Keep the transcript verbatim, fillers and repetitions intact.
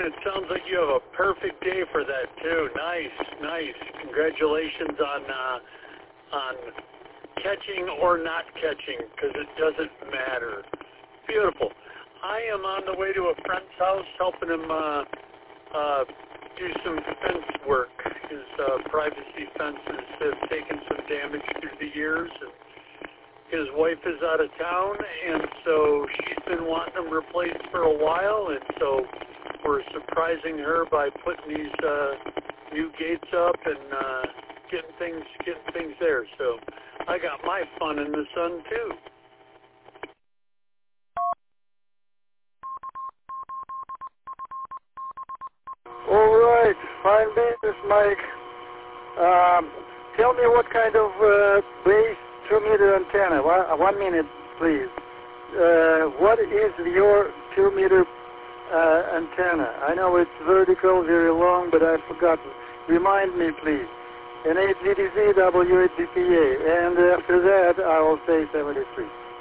it sounds like you have a perfect day for that too. Nice, nice. Congratulations on uh, on catching or not catching, because it doesn't matter. Beautiful. I am on the way to a friend's house, helping him uh, uh, do some fence work. His uh, privacy fences have taken some damage through the years, and his wife is out of town, and so she's been wanting them replaced for a while, and so we're surprising her by putting these uh, new gates up and uh, getting things getting things there. So I got my fun in the sun too. All right, fine business, Mike. Um, tell me what kind of uh, base two-meter antenna. One, one minute, please. Uh, what is your two-meter uh, antenna? I know it's vertical, very long, but I've forgotten. Remind me, please. An eight Z D Z, W eight B P A, and after that, I will say seventy-three.